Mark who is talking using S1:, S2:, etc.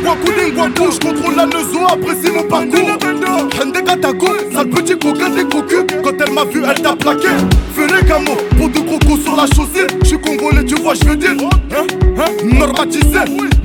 S1: Waku, je contrôle la neuzo, apprécie mon parcours. Hende Katako, sale petit coquin des cocus. Quand elle m'a vu, elle t'a plaqué. Fais les camos, pour de gros coups sur la chaussée. Je suis congolais, tu vois, je veux dire. Normatisé.